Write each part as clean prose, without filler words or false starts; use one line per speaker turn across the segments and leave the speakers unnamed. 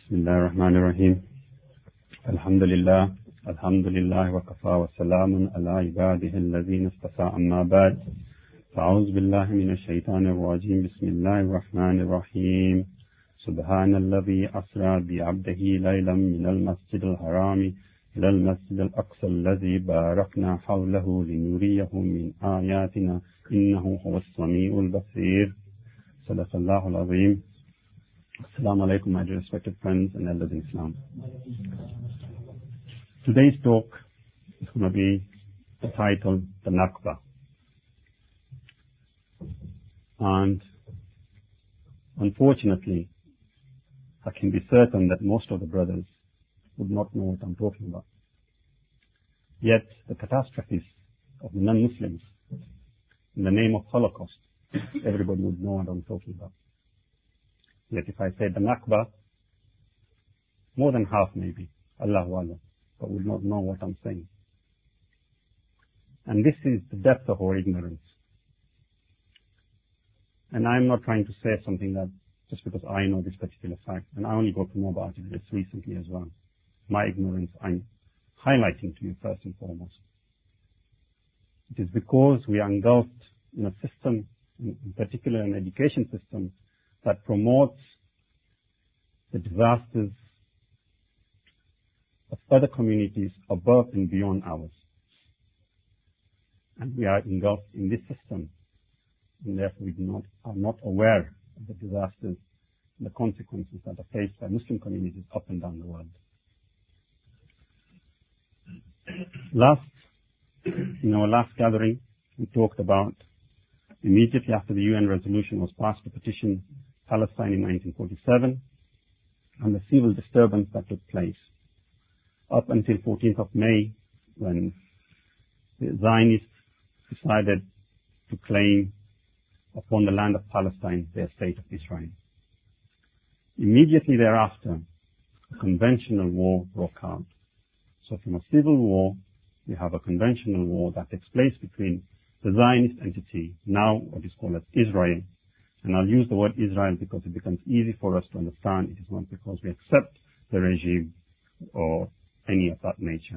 بسم الله الرحمن الرحيم الحمد لله وكفى وسلام على عباده الذين اصطفى أما بعد فأعوذ بالله من الشيطان الرجيم بسم الله الرحمن الرحيم سبحان الذي أسرى بعبده ليلا من المسجد الحرام إلى المسجد الأقصى الذي باركنا حوله لنريه من آياتنا إنه هو السميع البصير صدق الله العظيم. Assalamu alaikum, my dear respected friends and elders in Islam. Today's talk is going to be titled The Nakba. And unfortunately, I can be certain that most of the brothers would not know what I'm talking about. Yet the catastrophes of the non-Muslims in the name of Holocaust, everybody would know what I'm talking about. Yet if I say the Nakba, more than half maybe, Allahu Alam, but will not know what I'm saying. And this is the depth of our ignorance. And I'm not trying to say something that just because I know this particular fact, and I only got to know about it just recently as well. My ignorance I'm highlighting to you first and foremost. It is because we are engulfed in a system, in particular an education system, that promotes the disasters of other communities above and beyond ours. And we are engulfed in this system, and therefore we are not aware of the disasters and the consequences that are faced by Muslim communities up and down the world. In our last gathering, we talked about immediately after the UN resolution was passed to petition Palestine in 1947 and the civil disturbance that took place up until 14th of May when the Zionists decided to claim upon the land of Palestine their state of Israel. Immediately thereafter, a conventional war broke out. So from a civil war, we have a conventional war that takes place between the Zionist entity, now what is called as Israel. And I'll use the word Israel because it becomes easy for us to understand. It is not because we accept the regime or any of that nature.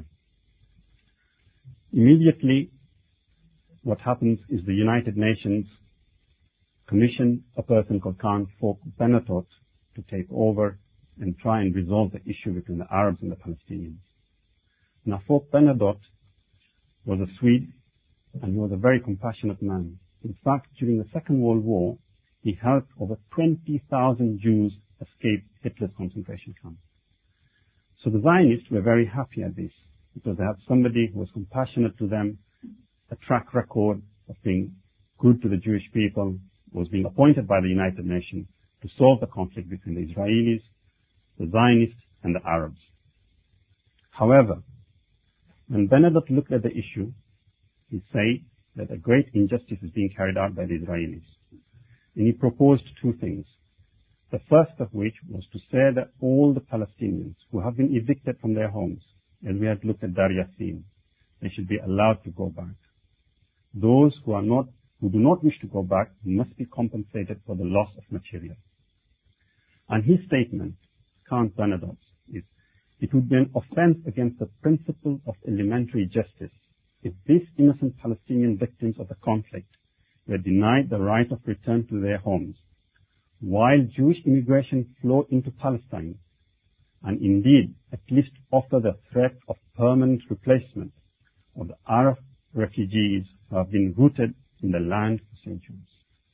Immediately, what happens is the United Nations commissioned a person called Khan Foch Bernadotte to take over and try and resolve the issue between the Arabs and the Palestinians. Now, Foch Bernadotte was a Swede, and he was a very compassionate man. In fact, during the Second World War, he helped over 20,000 Jews escape Hitler's concentration camp. So the Zionists were very happy at this because they had somebody who was compassionate to them, a track record of being good to the Jewish people, was being appointed by the United Nations to solve the conflict between the Israelis, the Zionists, and the Arabs. However, when Bernadotte looked at the issue, he said that a great injustice is being carried out by the Israelis. And he proposed two things. The first of which was to say that all the Palestinians who have been evicted from their homes, as we had looked at Dar Yassin, they should be allowed to go back. Those who do not wish to go back must be compensated for the loss of material. And his statement, Khan Bernadotte's, is, it would be an offense against the principle of elementary justice if these innocent Palestinian victims of the conflict were denied the right of return to their homes, while Jewish immigration flowed into Palestine, and indeed at least offer the threat of permanent replacement of the Arab refugees who have been rooted in the land for centuries.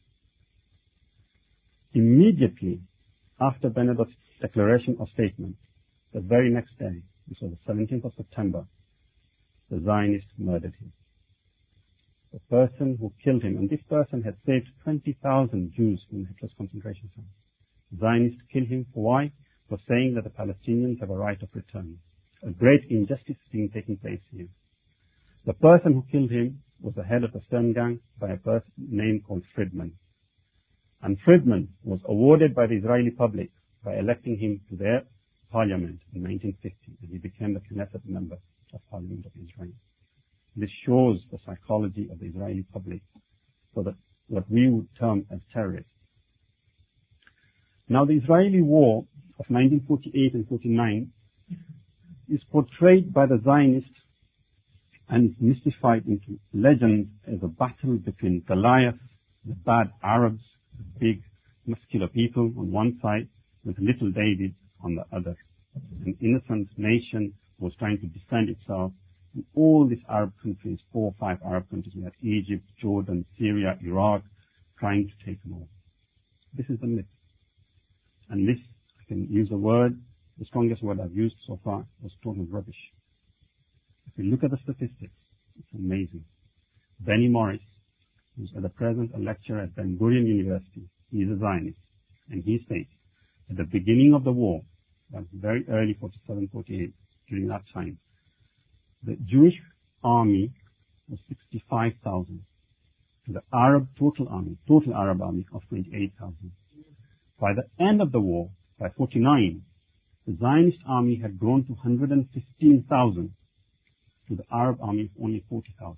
Immediately after Bernadotte's declaration or statement, the very next day, this was the 17th of September, the Zionists murdered him. The person who killed him, and this person had saved 20,000 Jews from Hitler's concentration camp. Zionists killed him for why? For saying that the Palestinians have a right of return. A great injustice is taking place here. The person who killed him was the head of the Stern Gang by a person named called Friedman. And Friedman was awarded by the Israeli public by electing him to their parliament in 1950, and he became the Knesset member of Parliament of Israel. This shows the psychology of the Israeli public for what we would term as terrorists. Now, the Israeli war of 1948 and 49 is portrayed by the Zionists and is mystified into legend as a battle between Goliath, the bad Arabs, the big muscular people on one side, with little David on the other. An innocent nation was trying to defend itself. And all these Arab countries, 4 or 5 Arab countries, we had Egypt, Jordan, Syria, Iraq, trying to take them over. This is the myth. And this, I can use a word, the strongest word I've used so far, was total rubbish. If you look at the statistics, it's amazing. Benny Morris, who's at the present a lecturer at Ben Gurion University, he is a Zionist, and he states, at the beginning of the war, that's very early 47, 48, during that time, the Jewish army was 65,000. To the Arab total Arab army of 28,000. By the end of the war, by 49, the Zionist army had grown to 115,000. To the Arab army of only 40,000.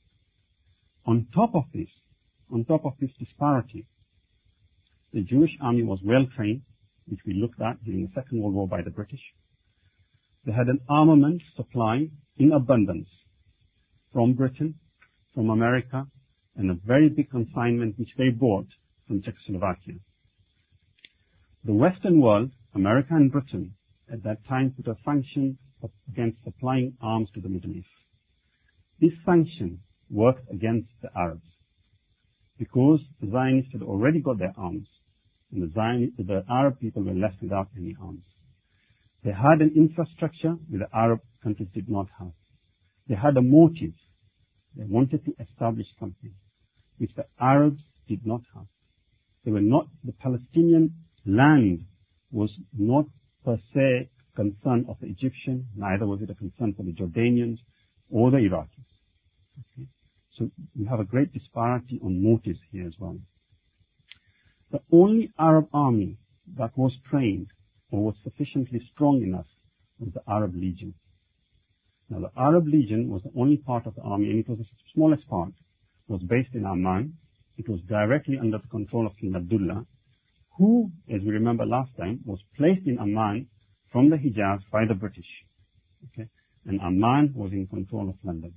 On top of this disparity, the Jewish army was well trained, which we looked at during the Second World War by the British. They had an armament supply in abundance from Britain, from America, and a very big consignment which they bought from Czechoslovakia. The Western world, America and Britain, at that time put a sanction against supplying arms to the Middle East. This sanction worked against the Arabs because the Zionists had already got their arms, and the Arab people were left without any arms. They had an infrastructure which the Arab countries did not have. They had a motive. They wanted to establish something which the Arabs did not have. The Palestinian land was not per se a concern of the Egyptian, neither was it a concern for the Jordanians or the Iraqis. Okay? So we have a great disparity on motives here as well. The only Arab army that was trained or was sufficiently strong enough was the Arab Legion. Now the Arab Legion was the only part of the army, and it was the smallest part, was based in Amman. It was directly under the control of King Abdullah, who, as we remember last time, was placed in Amman from the Hijaz by the British. Okay? And Amman was in control of London.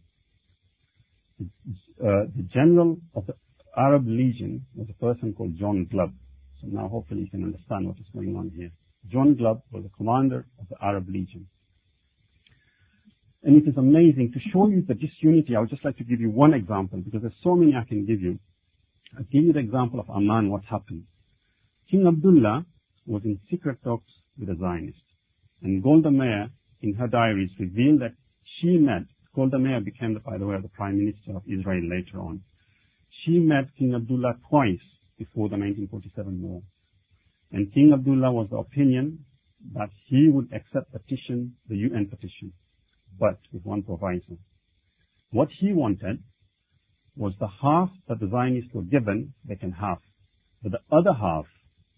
The general of the Arab Legion was a person called John Glubb. So now hopefully you can understand what is going on here. John Glubb was the commander of the Arab Legion. And it is amazing to show you the disunity. I would just like to give you one example, because there's so many I can give you. I'll give you the example of Amman, what happened. King Abdullah was in secret talks with the Zionists. And Golda Meir, in her diaries, revealed that she met, Golda Meir became, by the way, the Prime Minister of Israel later on. She met King Abdullah twice before the 1947 war. And King Abdullah was the opinion that he would accept the UN petition, but with one proviso. What he wanted was the half that the Zionists were given, they can have. But the other half,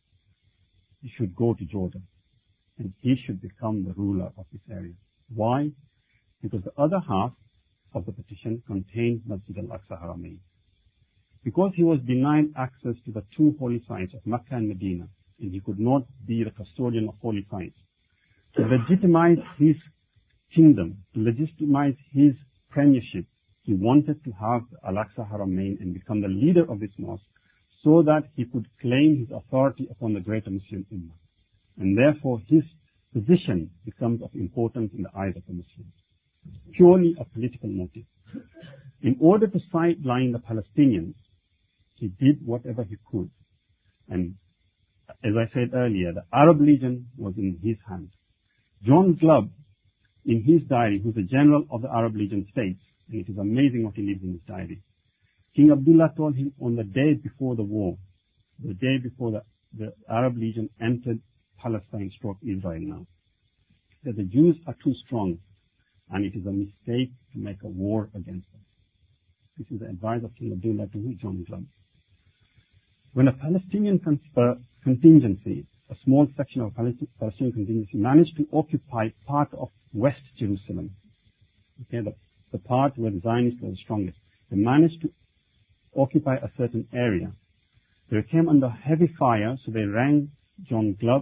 he should go to Jordan. And he should become the ruler of this area. Why? Because the other half of the petition contained Masjid al-Aqsa Haramain. Because he was denied access to the 2 holy sites of Mecca and Medina, and he could not be the custodian of holy sites, to legitimize his kingdom, to legitimize his premiership, he wanted to have Al-Aqsa Haramain and become the leader of this mosque so that he could claim his authority upon the greater Muslim Ummah. And therefore his position becomes of importance in the eyes of the Muslims. Purely a political motive. In order to sideline the Palestinians, he did whatever he could. And as I said earlier, the Arab Legion was in his hands. John Glubb, in his diary, who's the general of the Arab Legion, states, and it is amazing what he leaves in his diary, King Abdullah told him on the day before the war, the day before the Arab Legion entered Palestine / Israel now, that the Jews are too strong and it is a mistake to make a war against them. This is the advice of King Abdullah to John Glubb. When a Palestinian contingency, a small section of Palestinian contingency, managed to occupy part of West Jerusalem, okay, the part where the Zionists were the strongest, they managed to occupy a certain area. They came under heavy fire, so they rang John Glubb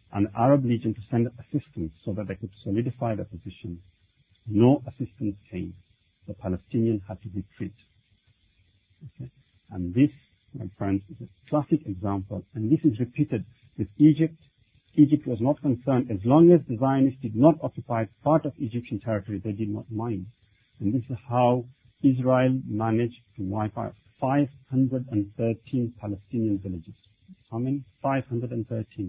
and the Arab Legion to send assistance so that they could solidify their position. No assistance came. The Palestinians had to retreat. Okay? And this, my friends, is a classic example, and this is repeated with Egypt. Egypt was not concerned. As long as the Zionists did not occupy part of Egyptian territory, they did not mind. And this is how Israel managed to wipe out 513 Palestinian villages. How many? 513.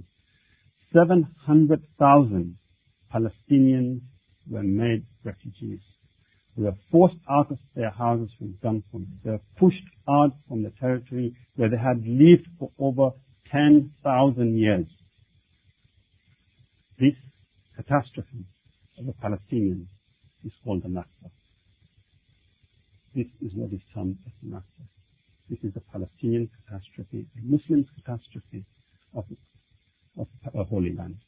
700,000 Palestinians were made refugees. They were forced out of their houses from gunpoint. They were pushed out from the territory where they had lived for over 10,000 years. This catastrophe of the Palestinians is called the Nakba. This is what is termed as the Nakba. This is the Palestinian catastrophe, the Muslim catastrophe of the Holy Land.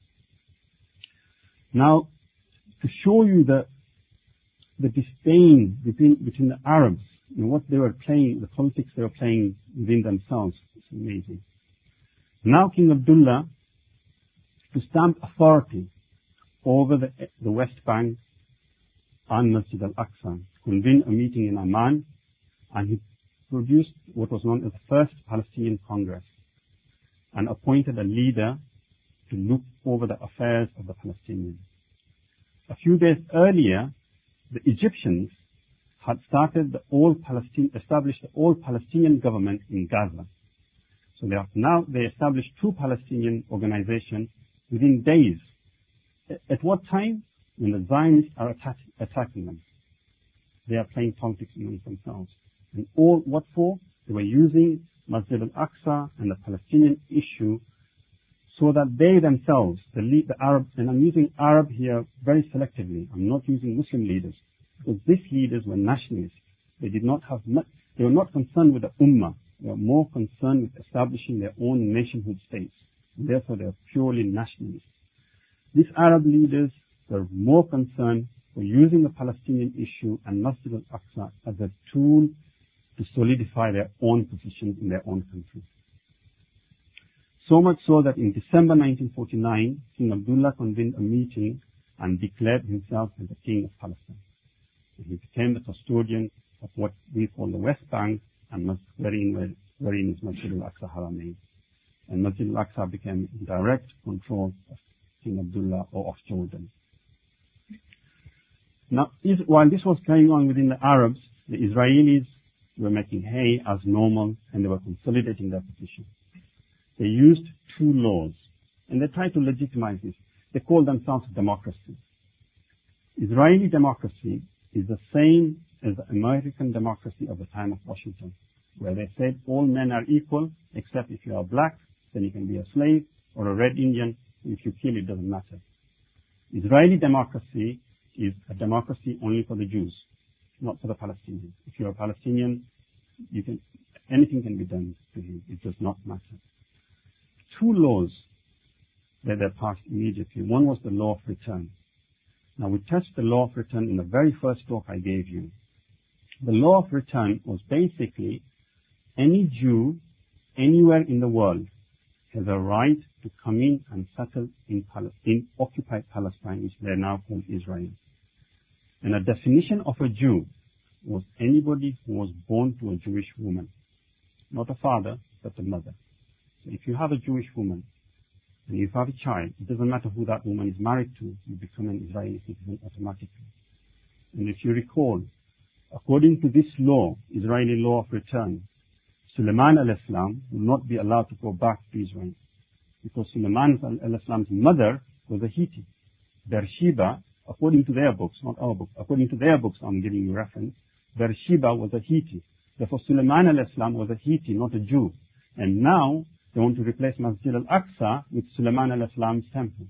Now, to show you the disdain between the Arabs and what they were playing, the politics they were playing within themselves, it's amazing. Now King Abdullah, to stamp authority over the West Bank and Masjid al-Aqsa, convened a meeting in Amman, and he produced what was known as the First Palestinian Congress and appointed a leader to look over the affairs of the Palestinians. A few days earlier, the Egyptians had established the all-Palestinian government in Gaza. So they established two Palestinian organizations within days. At what time? When the Zionists are attacking them. They are playing politics amongst themselves. And all what for? They were using Masjid al-Aqsa and the Palestinian issue so that they themselves, the Arab, and I'm using Arab here very selectively. I'm not using Muslim leaders, because these leaders were nationalists. They were not concerned with the Ummah. They were more concerned with establishing their own nationhood states. And therefore, they are purely nationalists. These Arab leaders were more concerned with using the Palestinian issue and Masjid al-Aqsa as a tool to solidify their own positions in their own country. So much so that in December 1949, King Abdullah convened a meeting and declared himself as the King of Palestine. And he became the custodian of what we call the West Bank, and wherein is Masjid al-Aqsa Haramain. And Masjid al-Aqsa became in direct control of King Abdullah or of Jordan. Now, while this was going on within the Arabs, the Israelis were making hay as normal, and they were consolidating their position. They used two laws, and they tried to legitimize this. They called themselves democracy. Israeli democracy is the same as the American democracy of the time of Washington, where they said all men are equal, except if you are black, then you can be a slave, or a red Indian. If you kill, it doesn't matter. Israeli democracy is a democracy only for the Jews, not for the Palestinians. If you're a Palestinian, anything can be done to you. It does not matter. Two laws that they passed immediately. One was the law of return. Now, we touched the law of return in the very first talk I gave you. The law of return was basically any Jew anywhere in the world has a right to come in and settle in occupied Palestine, which they now call Israel. And a definition of a Jew was anybody who was born to a Jewish woman. Not a father, but a mother. So if you have a Jewish woman and you have a child, it doesn't matter who that woman is married to, you become an Israeli citizen automatically. And if you recall, according to this law, Israeli law of return, Suleiman al-Islam will not be allowed to go back to Israel, because Suleiman al-Islam's mother was a Hittite. Beersheba, according to their books, not our book, according to their books, I'm giving you reference, Beersheba was a Hittite. Therefore, Suleiman al-Islam was a Hittite, not a Jew. And now, they want to replace Masjid al-Aqsa with Suleiman al-Islam's temple.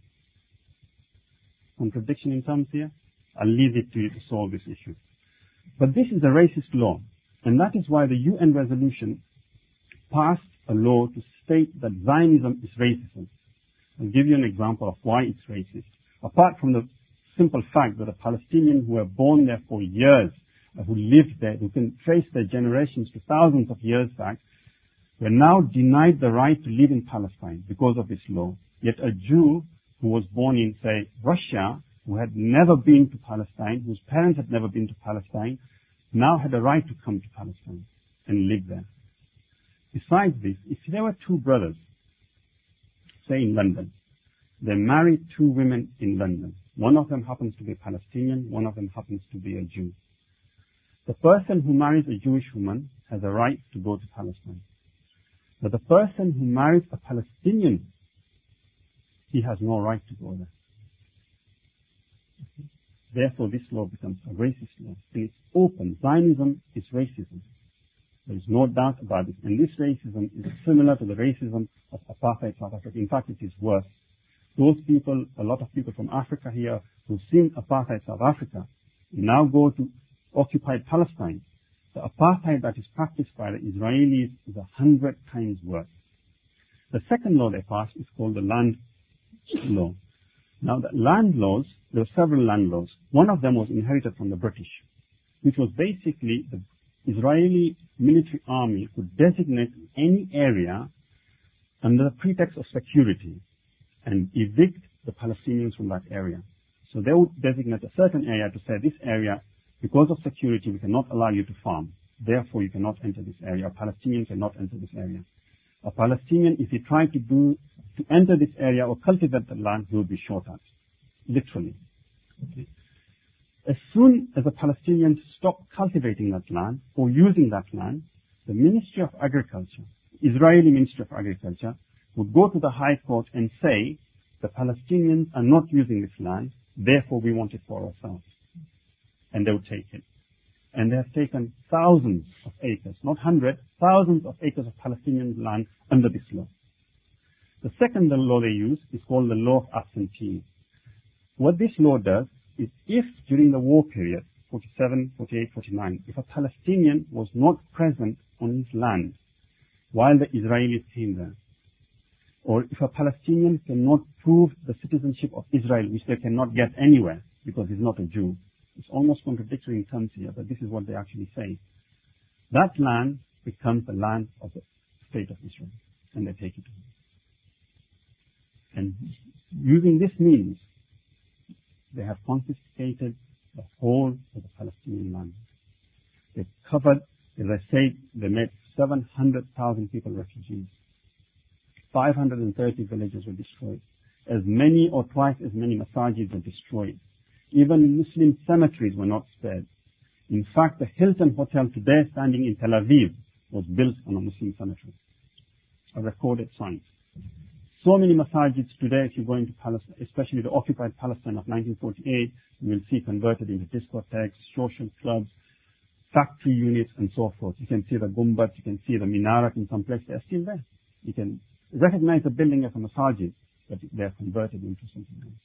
Contradiction in terms here? I'll leave it to you to solve this issue. But this is a racist law, and that is why the UN resolution passed a law to state that Zionism is racism. I'll give you an example of why it's racist. Apart from the simple fact that the Palestinians who were born there for years, who lived there, who can trace their generations to thousands of years back, were now denied the right to live in Palestine because of this law. Yet a Jew who was born in, say, Russia, who had never been to Palestine, whose parents had never been to Palestine, now had a right to come to Palestine and live there. Besides this, if there were two brothers, say in London, they married two women in London. One of them happens to be a Palestinian, one of them happens to be a Jew. The person who marries a Jewish woman has a right to go to Palestine. But the person who marries a Palestinian, he has no right to go there. Therefore, this law becomes a racist law. And it's open. Zionism is racism. There is no doubt about it. And this racism is similar to the racism of apartheid South Africa. In fact, it is worse. Those people, a lot of people from Africa here who've seen apartheid South Africa, now go to occupied Palestine. The apartheid that is practiced by the Israelis is 100 times worse. The second law they passed is called the land law. Now, the land laws, there were several land laws. One of them was inherited from the British, which was basically the Israeli military army could designate any area under the pretext of security and evict the Palestinians from that area. So they would designate a certain area to say, this area, because of security, we cannot allow you to farm. Therefore, you cannot enter this area. A Palestinian cannot enter this area. A Palestinian, if he tried to enter this area or cultivate the land, he would be shot at. Literally. Okay. As soon as the Palestinians stopped cultivating that land or using that land, the Ministry of Agriculture, Israeli Ministry of Agriculture, would go to the High Court and say, the Palestinians are not using this land, therefore we want it for ourselves. And they would take it. And they have taken thousands of acres, not hundreds, thousands of acres of Palestinian land under this law. The second law they use is called the law of absentees. What this law does is if during the war period, 47, 48, 49, if a Palestinian was not present on his land while the Israelis came there, or if a Palestinian cannot prove the citizenship of Israel, which they cannot get anywhere because he's not a Jew, it's almost contradictory in terms here, but this is what they actually say. That land becomes the land of the state of Israel, and they take it away. And using this means, they have confiscated the whole of the Palestinian land. They've covered, as I said, they made 700,000 people refugees. 530 villages were destroyed. As many or twice as many masajids were destroyed. Even Muslim cemeteries were not spared. In fact, the Hilton Hotel today standing in Tel Aviv was built on a Muslim cemetery. A recorded site. So many masajids today, if you go into Palestine, especially the occupied Palestine of 1948, you will see converted into discotheques, social clubs, factory units, and so forth. You can see the gumbats, you can see the minaret in some places. They're still there. You can recognize the building as a masajid, but they're converted into something else.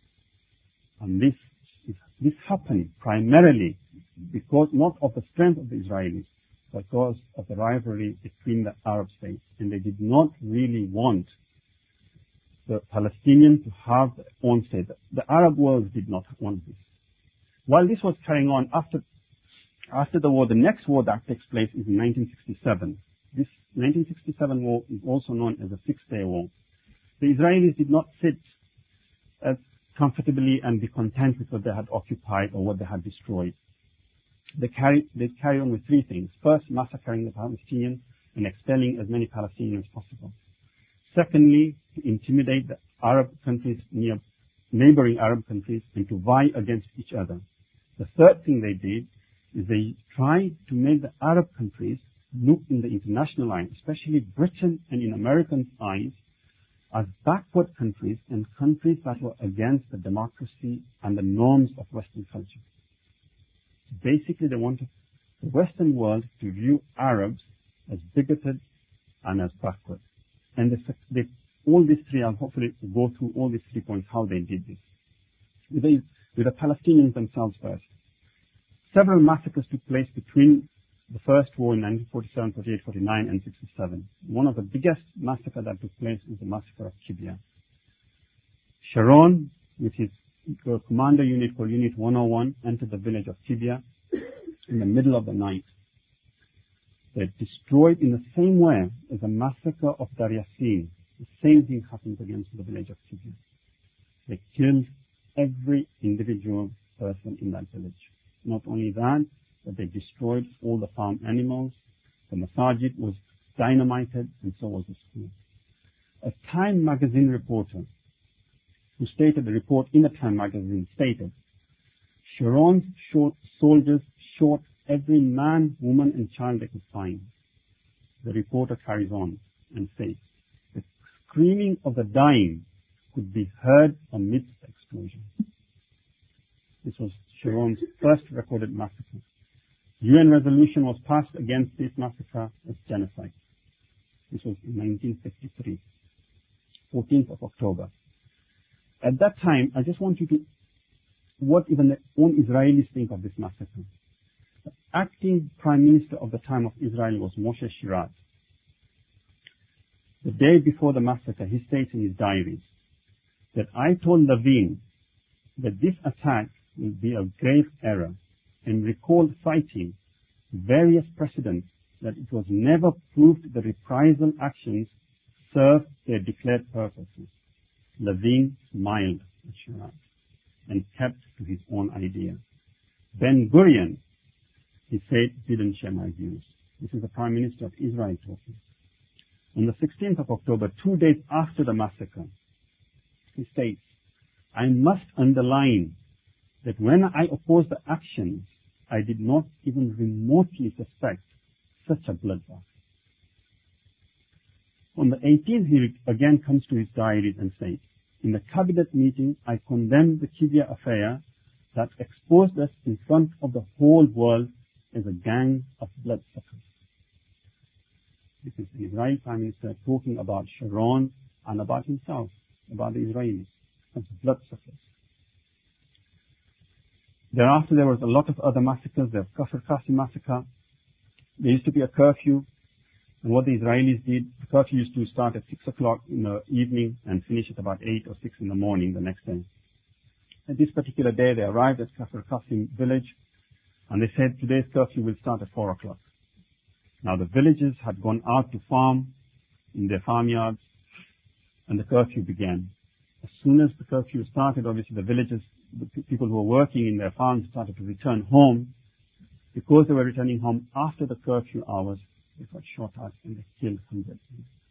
And this happened primarily because not of the strength of the Israelis, but because of the rivalry between the Arab states. And they did not really want the Palestinians to have their own state. The Arab world did not want this. While this was carrying on, after the war, the next war that takes place is in 1967. This 1967 war is also known as the Six-Day War. The Israelis did not sit as comfortably and be content with what they had occupied or what they had destroyed. They carry on with three things. First, massacring the Palestinians and expelling as many Palestinians as possible. Secondly, to intimidate the Arab countries, neighboring Arab countries, and to vie against each other. The third thing they did is they tried to make the Arab countries look in the international eye, especially Britain and in Americans' eyes, as backward countries and countries that were against the democracy and the norms of Western culture. Basically, they wanted the Western world to view Arabs as bigoted and as backward. And all these three, I'll hopefully go through all these 3 points, how they did this. With the Palestinians themselves first. Several massacres took place between the first war in 1947, 48, 49, and 67. One of the biggest massacres that took place is the massacre of Kibya. Sharon, with his commander unit called Unit 101, entered the village of Kibya in the middle of the night. They destroyed in the same way as the massacre of Dar Yassin the same thing happens against the village of Kibya. They killed every individual person in that village. Not only that, but they destroyed all the farm animals. The masajid was dynamited, and so was the school. A Time magazine reporter who stated the report in the Time magazine stated, Sharon's soldiers shot every man, woman and child they could find. The reporter carries on and says, the screaming of the dying could be heard amidst the explosion. This was Sharon's first recorded massacre. UN resolution was passed against this massacre as genocide. This was in 1953, 14th of October. At that time, I just want you to, what even the own Israelis think of this massacre. The acting Prime Minister of the time of Israel was Moshe Shiraz. The day before the massacre, he states in his diaries that I told Levine that this attack will be a grave error and recalled citing various precedents that it was never proved the reprisal actions served their declared purposes. Levine smiled at Shiraz and kept to his own idea. Ben Gurion, he said, didn't share my views. This is the Prime Minister of Israel talking. On the 16th of October, 2 days after the massacre, he states, I must underline that when I opposed the actions, I did not even remotely suspect such a bloodbath. On the 18th, he again comes to his diaries and says, in the cabinet meeting, I condemned the Kibya affair that exposed us in front of the whole world as a gang of bloodsuckers. This is the Israeli Prime Minister talking about Sharon and about himself, about the Israelis as bloodsuckers. Thereafter, there was a lot of other massacres. There was Kafr Qasim massacre. There used to be a curfew. And what the Israelis did, the curfew used to start at 6 o'clock in the evening and finish at about 8 or 6 in the morning the next day. At this particular day, they arrived at Kafr Qasim village and they said today's curfew will start at 4 o'clock. Now the villagers had gone out to farm in their farmyards and the curfew began. As soon as the curfew started, obviously the villagers, the people who were working in their farms started to return home. Because they were returning home after the curfew hours, they got shot at and they killed hundreds.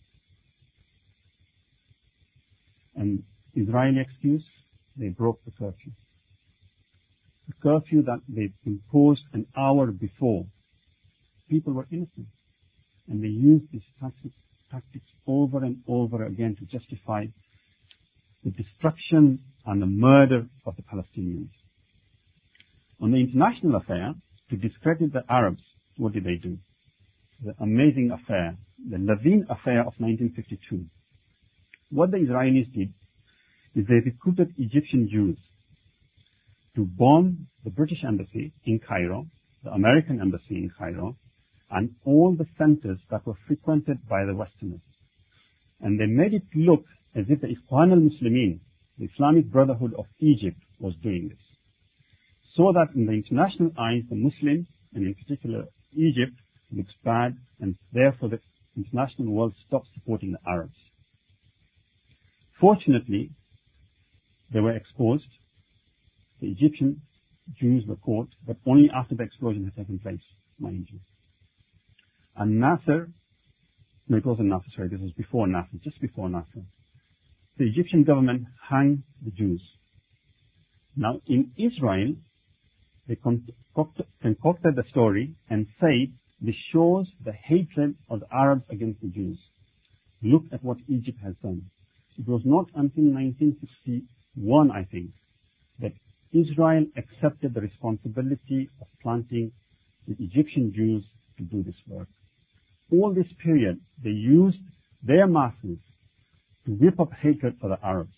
And Israeli excuse, they broke the curfew. The curfew that they imposed an hour before, people were innocent. And they used these tactics over and over again to justify the destruction and the murder of the Palestinians. On the international affair, to discredit the Arabs, what did they do? The amazing affair, the Levine affair of 1952. What the Israelis did is they recruited Egyptian Jews to bomb the British embassy in Cairo, the American embassy in Cairo, and all the centers that were frequented by the Westerners. And they made it look as if the Ikhwan al-Muslimin, the Islamic Brotherhood of Egypt, was doing this. So that in the international eyes, the Muslims, and in particular Egypt, looks bad, and therefore the international world stopped supporting the Arabs. Fortunately, they were exposed. The Egyptian Jews were caught, but only after the explosion had taken place, mind you. And Nasser, no, it wasn't Nasser, sorry, this was before Nasser, just before Nasser. The Egyptian government hanged the Jews. Now, in Israel, they concocted the story and said this shows the hatred of the Arabs against the Jews. Look at what Egypt has done. It was not until 1961, I think, that Israel accepted the responsibility of planting the Egyptian Jews to do this work. All this period, they used their masses to whip up hatred for the Arabs.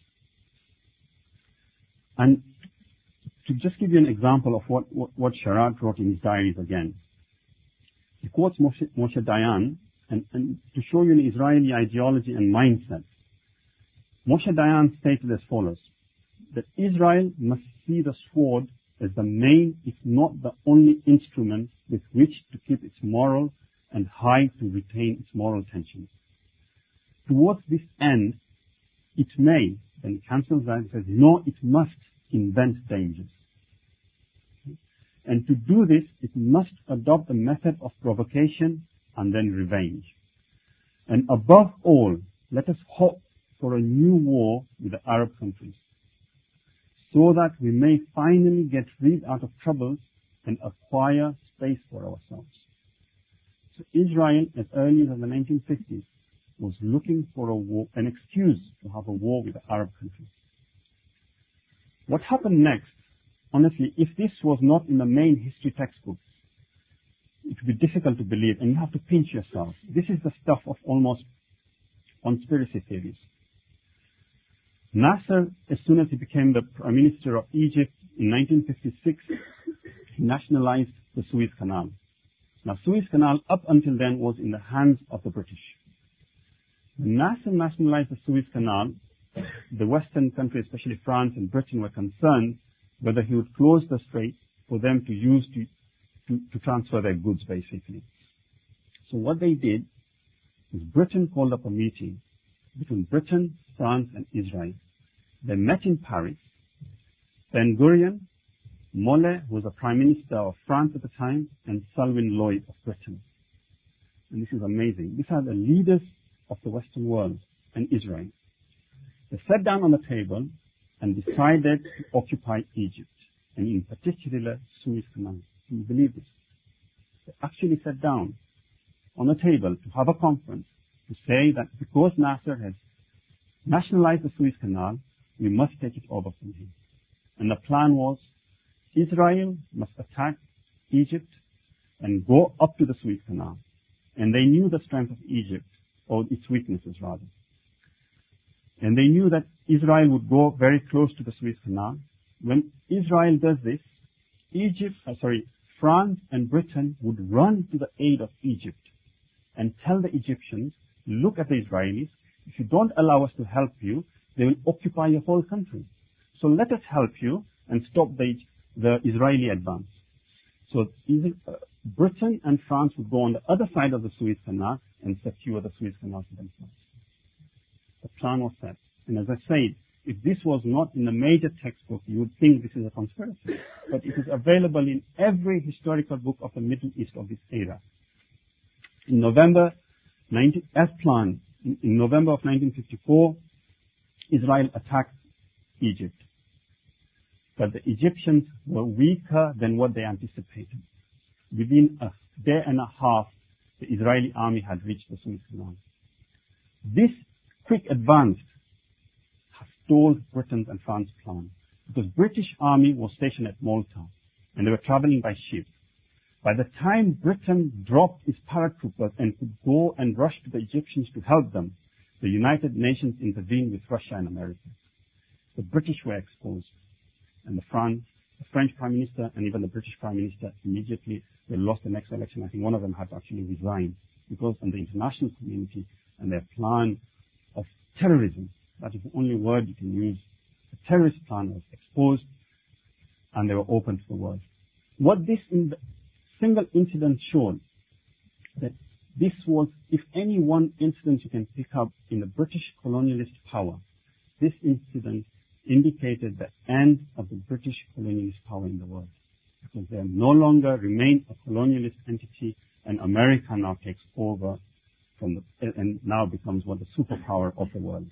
And to just give you an example of what Shiraz wrote in his diaries again, he quotes Moshe Dayan, and to show you an Israeli ideology and mindset. Moshe Dayan stated as follows, that Israel must see the sword as the main, if not the only instrument with which to keep its moral and high to retain its moral tensions. towards this end, it may, then it cancels that and says, no, it must invent dangers. And to do this, it must adopt a method of provocation and then revenge. And above all, let us hope for a new war with the Arab countries, so that we may finally get rid out of troubles and acquire space for ourselves. So Israel, as early as the 1950s, was looking for a war, an excuse to have a war with the Arab countries. What happened next, honestly, if this was not in the main history textbooks, it would be difficult to believe, and you have to pinch yourself. This is the stuff of almost conspiracy theories. Nasser, as soon as he became the Prime Minister of Egypt in 1956, he nationalized the Suez Canal. Now, Suez Canal, up until then, was in the hands of the British. When Nasser nationalized the Suez Canal, the Western countries, especially France and Britain, were concerned whether he would close the strait for them to use to transfer their goods, basically. So what they did is Britain called up a meeting between Britain, France, and Israel. They met in Paris. Ben Gurion, Mollet, who was the Prime Minister of France at the time, and Selwyn Lloyd of Britain. And this is amazing. These are the leaders of the Western world and Israel. They sat down on the table and decided to occupy Egypt, and in particular Suez Canal. Can you believe this? They actually sat down on the table to have a conference to say that because Nasser has nationalized the Suez Canal, we must take it over from him. And the plan was Israel must attack Egypt and go up to the Suez Canal. And they knew the strength of Egypt, or its weaknesses rather. And they knew that Israel would go very close to the Suez Canal. When Israel does this, France and Britain would run to the aid of Egypt and tell the Egyptians, look at the Israelis, if you don't allow us to help you, they will occupy your whole country. So let us help you and stop the Israeli advance. So Britain and France would go on the other side of the Suez Canal and secure the Suez Canal for themselves. The plan was set. And as I said, if this was not in the major textbook, you would think this is a conspiracy. But it is available in every historical book of the Middle East of this era. In November, as planned, in November of 1954, Israel attacked Egypt. But the Egyptians were weaker than what they anticipated. Within a day and a half, the Israeli army had reached the Suez Canal. This quick advance has stalled Britain's and France's plan, because British army was stationed at Malta, and they were traveling by ship. By the time Britain dropped its paratroopers and could go and rush to the Egyptians to help them, the United Nations intervened with Russia and America. The British were exposed, and the French Prime Minister and even the British Prime Minister immediately they lost the next election. I think one of them had to actually resign because of the international community and their plan of terrorism. That is the only word you can use. The terrorist plan was exposed and they were open to the world. What this single incident showed, that this was, if any one incident you can pick up in the British colonialist power, this incident indicated the end of the British colonialist power in the world. Because they no longer remain a colonialist entity, and America now takes over and now becomes the superpower of the world.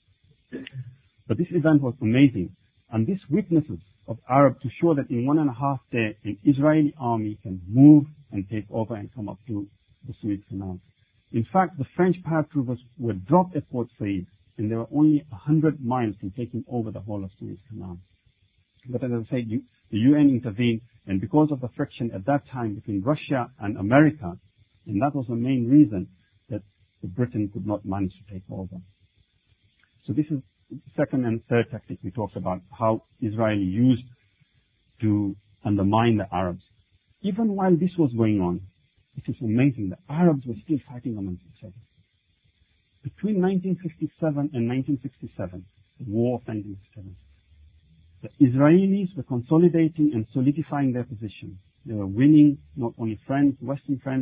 But this event was amazing, and this witnesses of Arab to show that in 1.5 days an Israeli army can move and take over and come up to the Suez Canal. In fact, the French paratroopers were dropped at Port Said, and they were only 100 miles from taking over the whole of Suez Canal. But as I said, the UN intervened, and because of the friction at that time between Russia and America, and that was the main reason that Britain could not manage to take over. So this is the second and third tactic we talked about, how Israel used to undermine the Arabs. Even while this was going on, it is amazing, the Arabs were still fighting amongst each other. Between 1957 and 1967, the War of 1967, the Israelis were consolidating and solidifying their position. They were winning not only friends, Western friends,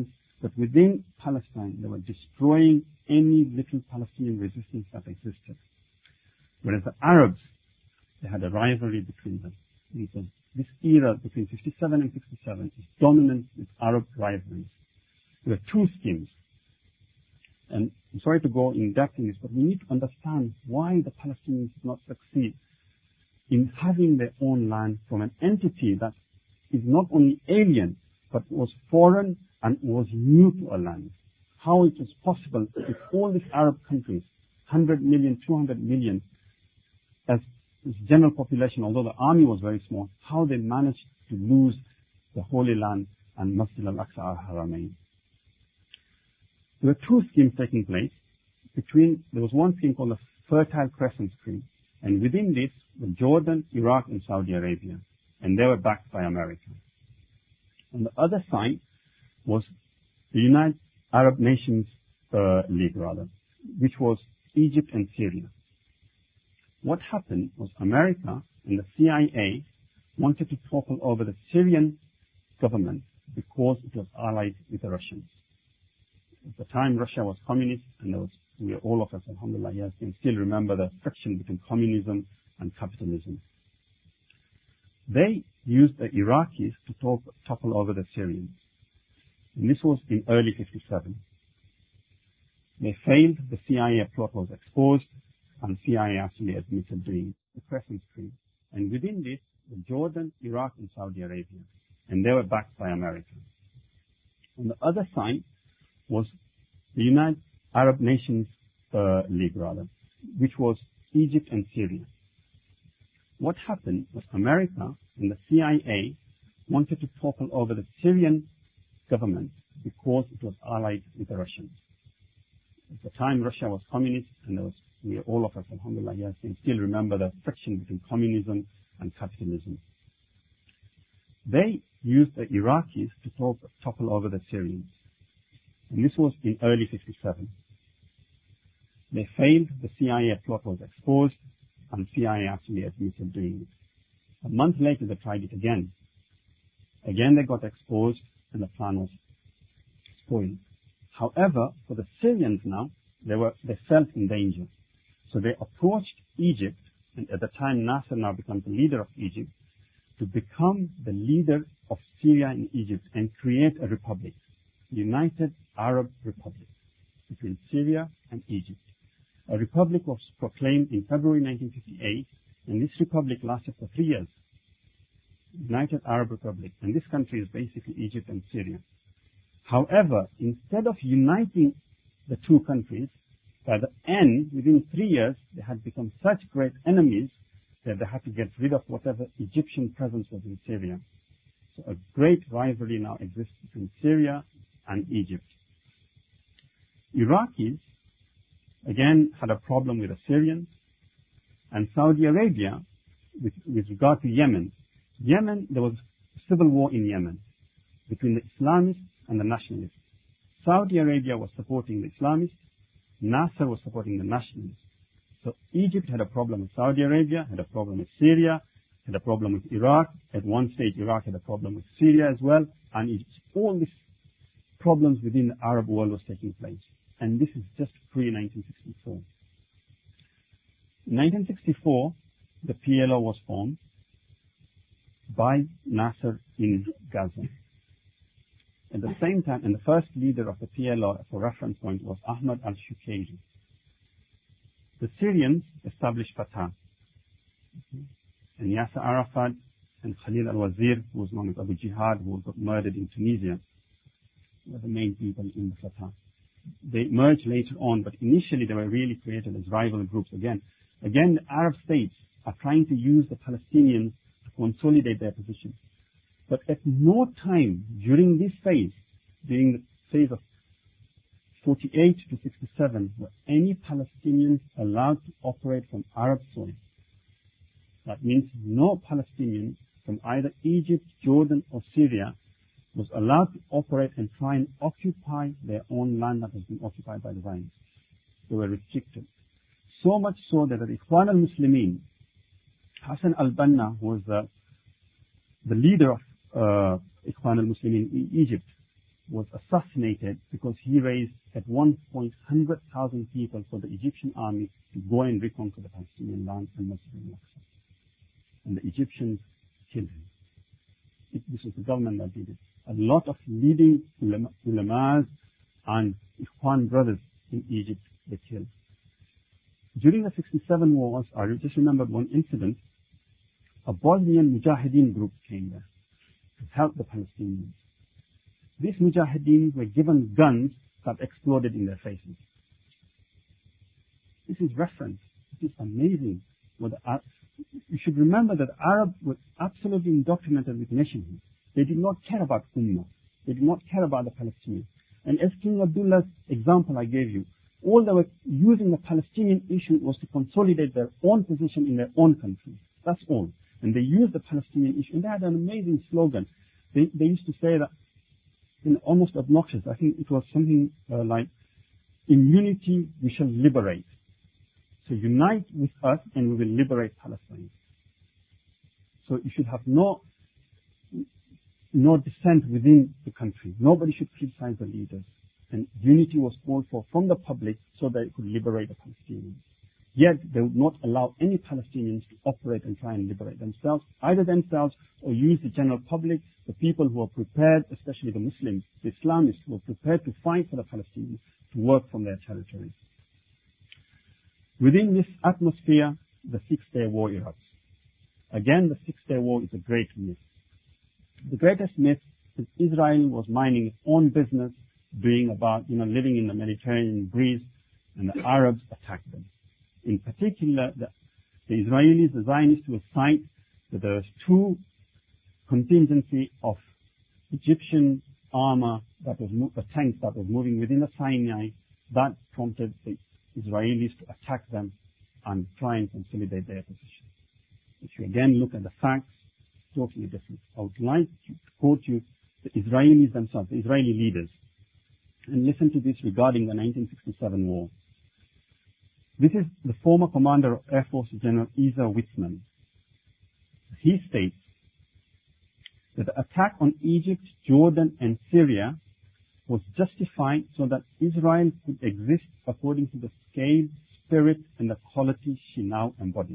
But within Palestine, they were destroying any little Palestinian resistance that existed. Whereas the Arabs, they had a rivalry between them. Because this era between 57 and 67 is dominant with Arab rivalries. There are two schemes. And I'm sorry to go in depth in this, but we need to understand why the Palestinians did not succeed in having their own land from an entity that is not only alien, but was foreign and was new to a land. How it was possible with all these Arab countries, 100 million, 200 million, as general population, although the army was very small, how they managed to lose the Holy Land and Masjid al-Aqsa al-Haramain. There were two schemes taking place. There was one scheme called the Fertile Crescent Scheme, and within this were Jordan, Iraq, and Saudi Arabia, and they were backed by America. On the other side was the United Arab Nations League, which was Egypt and Syria. What happened was America and the CIA wanted to topple over the Syrian government because it was allied with the Russians. At the time, Russia was communist, and all of us, alhamdulillah, yes, can still remember the friction between communism and capitalism. They used the Iraqis to topple over the Syrians. And this was in early 57. They failed, the CIA plot was exposed, and CIA actually admitted doing the Crescent Scheme. And within this were Jordan, Iraq, and Saudi Arabia, and they were backed by America. On the other side was the United Arab Nations League, which was Egypt and Syria. What happened was America and the CIA wanted to topple over the Syrian government because it was allied with the Russians. At the time, Russia was communist, and all of us, alhamdulillah, yes, can still remember the friction between communism and capitalism. They used the Iraqis to topple over the Syrians. And this was in early 57. They failed, the CIA plot was exposed, and CIA actually admitted doing it. A month later, they tried it again. Again, they got exposed, and the plan was spoiled. However, for the Syrians now, they felt in danger. So they approached Egypt, and at the time Nasser now becomes the leader of Egypt, to become the leader of Syria and Egypt and create a republic, United Arab Republic, between Syria and Egypt. A republic was proclaimed in February 1958, and this republic lasted for 3 years. United Arab Republic, and this country is basically Egypt and Syria. However, instead of uniting the two countries, by the end, within 3 years, they had become such great enemies that they had to get rid of whatever Egyptian presence was in Syria. So a great rivalry now exists between Syria and Egypt. Iraqis, again, had a problem with the Syrians, and Saudi Arabia, with regard to Yemen. Yemen, there was civil war in Yemen between the Islamists and the nationalists. Saudi Arabia was supporting the Islamists, Nasser was supporting the nationalists. So Egypt had a problem with Saudi Arabia, had a problem with Syria, had a problem with Iraq. At one stage, Iraq had a problem with Syria as well, and Egypt. All these problems within the Arab world was taking place. And this is just pre-1964. In 1964, the PLO was formed by Nasser in Gaza. At the same time, and the first leader of the PLO, for reference point, was Ahmad al-Shukairi. The Syrians established Fatah. And Yasser Arafat and Khalil al-Wazir, who was known as Abu Jihad, who got murdered in Tunisia, were the main people in the Fatah. They merged later on, but initially they were really created as rival groups again. Again, the Arab states are trying to use the Palestinians to consolidate their position. But at no time during this phase, during the phase of 48 to 67, were any Palestinians allowed to operate from Arab soil. That means no Palestinian from either Egypt, Jordan, or Syria was allowed to operate and try and occupy their own land that has been occupied by the Zionists. They were restricted. So much so that the Ikhwan al-Muslimin, Hassan al-Banna, who was the leader of Ikhwan al-Muslimin in Egypt, was assassinated because he raised at one point 100,000 people for the Egyptian army to go and reconquer the Palestinian land and Masjid al-Aqsa. And the Egyptians killed him. This was the government that did it. A lot of leading ulamas and Ikhwan brothers in Egypt were killed. During the 67 wars, I just remembered one incident. A Bosnian Mujahideen group came there to help the Palestinians. These Mujahideen were given guns that exploded in their faces. This is reference. This is amazing. You should remember that Arabs were absolutely indoctrinated with nationhood. They did not care about Ummah. They did not care about the Palestinians. And as King Abdullah's example I gave you, all they were using the Palestinian issue was to consolidate their own position in their own country. That's all. And they used the Palestinian issue. And they had an amazing slogan. They used to say that, almost obnoxious. I think it was something like, in unity we shall liberate. So unite with us and we will liberate Palestine. So you should have no dissent within the country. Nobody should criticize the leaders. And unity was called for from the public so that it could liberate the Palestinians. Yet they would not allow any Palestinians to operate and try and liberate themselves, either themselves or use the general public, the people who are prepared, especially the Muslims, the Islamists who are prepared to fight for the Palestinians, to work from their territories. Within this atmosphere, the Six-Day War erupts. Again, the Six-Day War is a great myth. The greatest myth is Israel was minding its own business, living in the Mediterranean breeze, and the Arabs attacked them. In particular, the Israelis, the Zionists, will cite that there was two contingency of Egyptian armor tanks that was moving within the Sinai that prompted the Israelis to attack them and try and consolidate their position. If you again look at the facts, totally different. I would like to quote you the Israelis themselves, the Israeli leaders, and listen to this regarding the 1967 war. This is the former commander of Air Force General Ezer Witzman. He states that the attack on Egypt, Jordan, and Syria was justified so that Israel could exist according to the scale, spirit, and the quality she now embodies.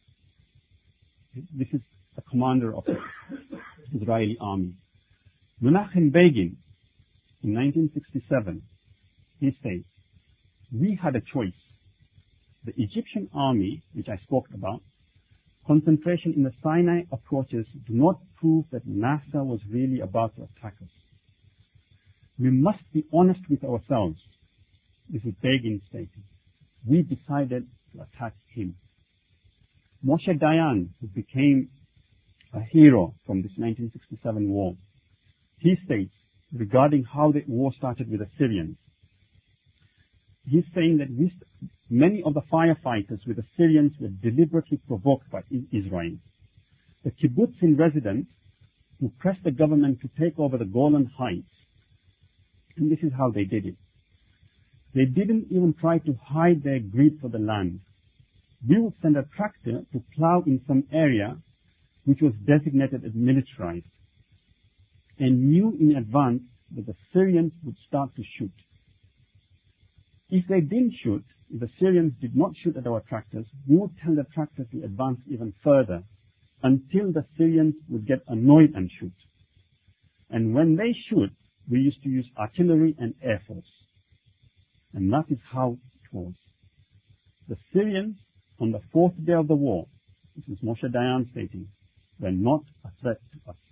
This is the commander of the Israeli army. Menachem Begin, in 1967, he says, "We had a choice. The Egyptian army, which I spoke about, concentration in the Sinai approaches do not prove that Nasser was really about to attack us. We must be honest with ourselves." This is Begin stating. "We decided to attack him." Moshe Dayan, who became a hero from this 1967 war, he states regarding how the war started with the Syrians. He's saying that many of the firefighters with the Syrians were deliberately provoked by Israel. The kibbutzim residents who pressed the government to take over the Golan Heights, and this is how they did it. They didn't even try to hide their greed for the land. We would send a tractor to plow in some area which was designated as militarized, and knew in advance that the Syrians would start to shoot. If they didn't shoot, if the Syrians did not shoot at our tractors, we would tell the tractors to advance even further until the Syrians would get annoyed and shoot. And when they shoot, we used to use artillery and air force. And that is how it was. The Syrians, on the fourth day of the war, this is Moshe Dayan stating, were not a threat to us.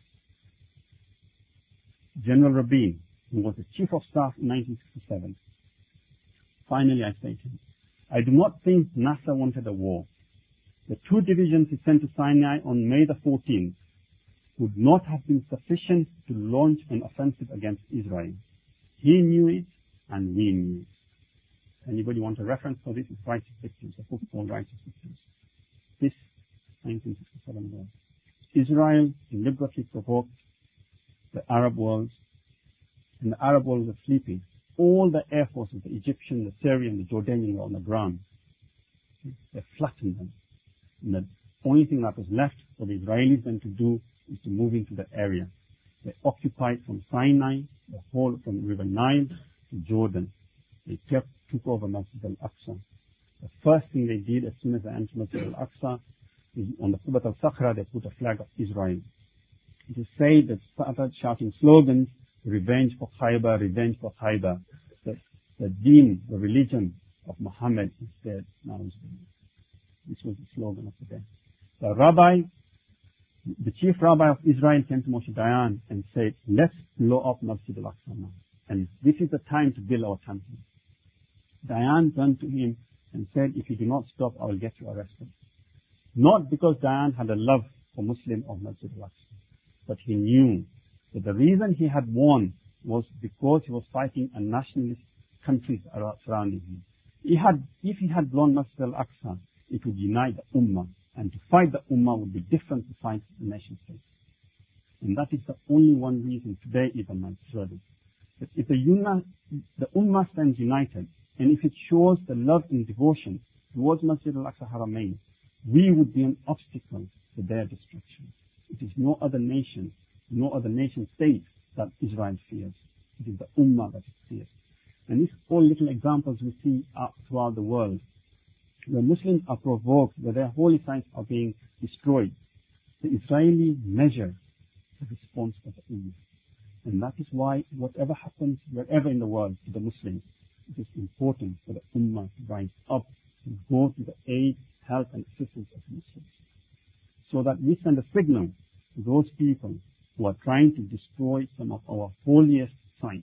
General Rabin, who was the Chief of Staff in 1967, finally I stated, "I do not think Nasser wanted a war. The 2 divisions he sent to Sinai on May the 14th would not have been sufficient to launch an offensive against Israel. He knew it and we knew it." Anybody want a reference for this? It's Righteous Victims, a book called Righteous Victims. This 1967 war. Israel deliberately provoked the Arab world, and the Arab world was sleeping. All the air forces, the Egyptian, the Syrian, the Jordanian, were on the ground. They flattened them. And the only thing that was left for the Israelis then to do is to move into the area. They occupied from Sinai, the whole from River Nile to Jordan. They took over Masjid al-Aqsa. The first thing they did as soon as they entered Masjid al-Aqsa is on the Qubat al-Sakhra they put a flag of Israel. It is said that started shouting slogans, revenge for Khaybar, revenge for Khaybar. The deen, the religion of Muhammad is dead. This was the slogan of the day. The chief rabbi of Israel came to Moshe Dayan and said, let's blow up Masjid al-Aqsa now. And this is the time to build our temple. Dayan turned to him and said, if you do not stop, I will get you arrested. Not because Dayan had a love for Muslim or Masjid al-Aqsa, but he knew that the reason he had won was because he was fighting a nationalist countries surrounding him. If he had blown Masjid al-Aqsa, it would unite the Ummah. And to fight the Ummah would be different to fight the nation state. And that is the only one reason today even, my brothers. That if the Ummah stands united, and if it shows the love and devotion towards Masjid al-Aqsa Haramain, we would be an obstacle to their destruction. It is no other nation state that Israel fears. It is the Ummah that it fears. And these all little examples we see throughout the world. The Muslims are provoked that their holy sites are being destroyed. The Israeli measure the response of the Ummah. And that is why whatever happens wherever in the world to the Muslims, it is important for the Ummah to rise up and go to the aid, help and assistance of Muslims. So that we send a signal to those people who are trying to destroy some of our holiest sites.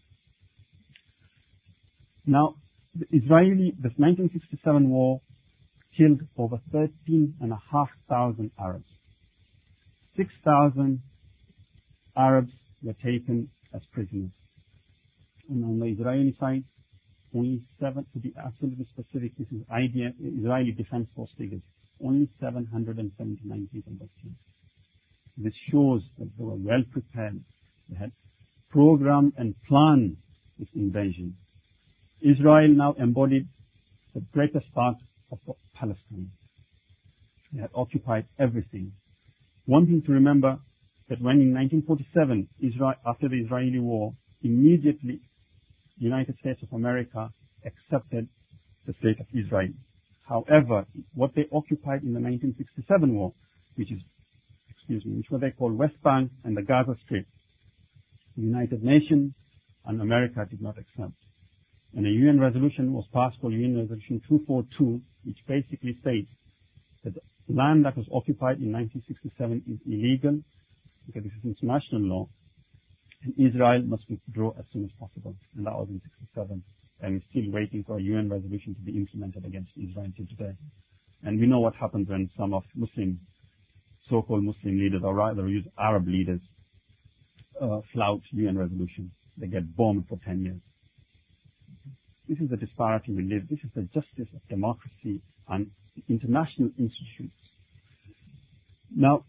Now, the 1967 war killed over 13,500 Arabs. 6,000 Arabs were taken as prisoners. And on the Israeli side, only 7, to be absolutely specific, this is Israeli Defense Force figures, only 779 people were killed. This shows that they were well prepared. They had programmed and planned this invasion. Israel now embodied the greatest part of Palestine. They had occupied everything. One thing to remember that when in 1947, after the Israeli war, immediately the United States of America accepted the state of Israel. However, what they occupied in the 1967 war, which were they called West Bank and the Gaza Strip, the United Nations and America did not accept. And a UN resolution was passed called UN Resolution 242, which basically states that the land that was occupied in 1967 is illegal, because this is international law, and Israel must withdraw as soon as possible. And that was in 1967. And we're still waiting for a UN resolution to be implemented against Israel until today. And we know what happens when some of so-called Muslim leaders, or rather use Arab leaders, flout UN resolutions. They get bombed for 10 years. This is the disparity we live. This is the justice of democracy and international institutions. Now,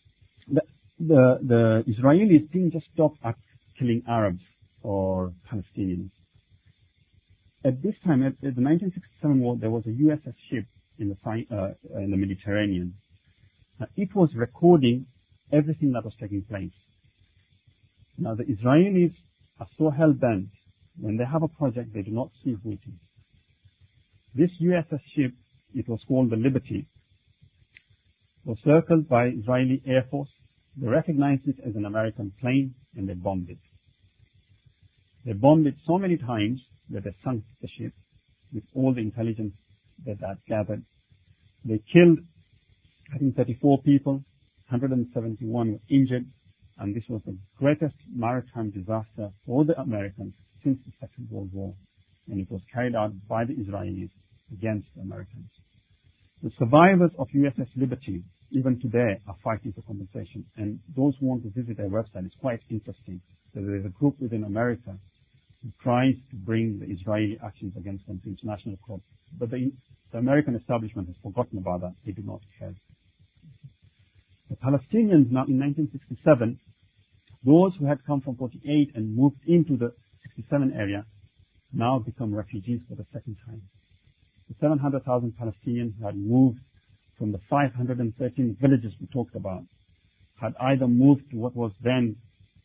the Israelis didn't just stop at killing Arabs or Palestinians. At this time, at the 1967 war, there was a USS ship in the Mediterranean. It was recording everything that was taking place. Now, the Israelis are so hell-bent. When they have a project, they do not see who it is. This USS ship, it was called the Liberty, was circled by Israeli Air Force. They recognized it as an American plane and they bombed it. They bombed it so many times that they sunk the ship with all the intelligence that gathered. They killed, I think, 34 people, 171 were injured, and this was the greatest maritime disaster for the Americans since the Second World War, and it was carried out by the Israelis against the Americans. The survivors of USS Liberty, even today, are fighting for compensation, and those who want to visit their website, it's quite interesting. So there is a group within America who tries to bring the Israeli actions against them to international court, but the American establishment has forgotten about that. They do not care. The Palestinians now in 1967, those who had come from 48 and moved into the 67 area, now become refugees for the second time. The 700,000 Palestinians who had moved from the 513 villages we talked about had either moved to what was then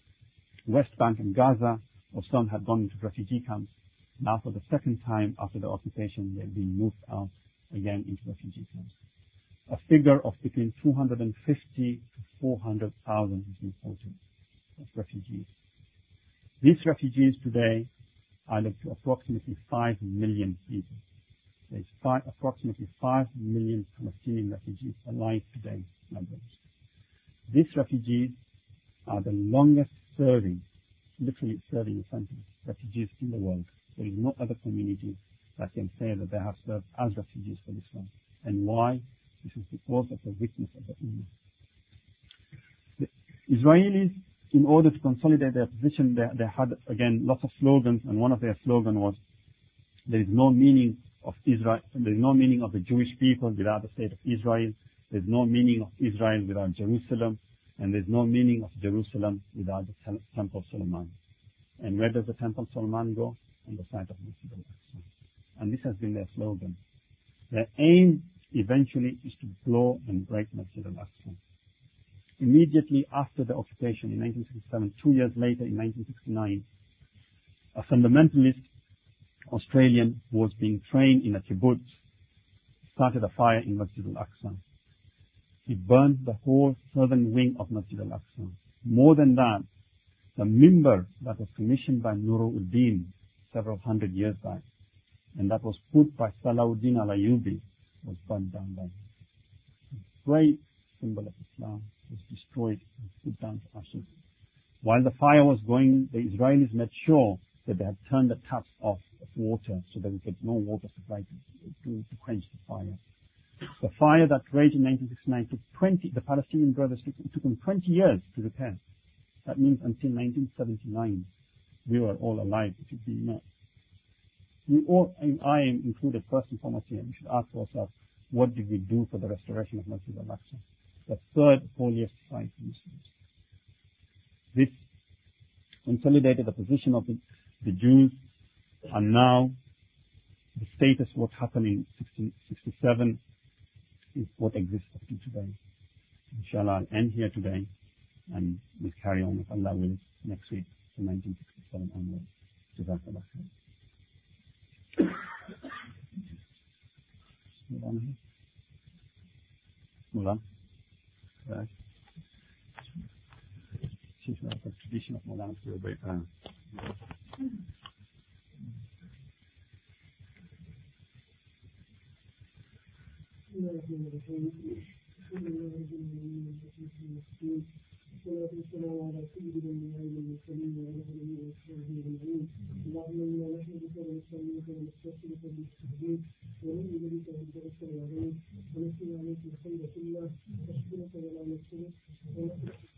West Bank and Gaza, or some had gone into refugee camps. Now for the second time after the occupation, they're being moved out again into refugee camps. A figure of between 250 to 400,000 has been quoted as refugees. These refugees today add up to approximately 5 million people. There's approximately 5 million Palestinian refugees alive today in Lebanon. These refugees are the longest serving, literally serving a sentence, refugees in the world. There is no other community that can say that they have served as refugees for this long. And why? This is because of the witness of the Ummah. The Israelis, in order to consolidate their position, they had, again, lots of slogans, and one of their slogans was, there is no meaning of Israel, there is no meaning of the Jewish people without the state of Israel, there is no meaning of Israel without Jerusalem, and there is no meaning of Jerusalem without the Temple of Solomon. And where does the Temple of Solomon go? On the site of Masjid al-Aqsa. And this has been their slogan. Their aim eventually is to blow and break Masjid al-Aqsa. Immediately after the occupation in 1967, 2 years later in 1969, a fundamentalist Australian who was being trained in a kibbutz started a fire in Masjid al-Aqsa. He burned the whole southern wing of Masjid al-Aqsa. More than that, the mimbar that was commissioned by Nuruddin several hundred years back, and that was put by Salahuddin al-Ayyubi, was burned down by him. A great symbol of Islam was destroyed and put down to ashes. While the fire was going, the Israelis made sure that they had turned the taps off of water so that we get no water supply to quench the fire. The fire that raged in 1969 the Palestinian brothers took them 20 years to repair. That means until 1979, we were all alive. It should be not. We all, and I am included first and foremost here, we should ask ourselves, what did we do for the restoration of Masjid al-Aqsa, the third holiest site in Muslims? This consolidated the position of the Jews, and now the status of what happened in 1967 is what exists up to today. Inshallah, I'll end here today, and we'll carry on with Allah will next week from 1967 onwards. Jazakallah khair. Mullah. Right. She's not the tradition of Mullah to obey.
والصلاة والسلام على سيدنا محمد المرسلين وعلى آله وصحبه أجمعين. اللهم إنا نحمدك ونستعينك ونستغفرك ونستهديك ونؤمن بك ونتوكل عليك ونثني عليك الخير كله ونشكرك ولا نكفرك ونسألك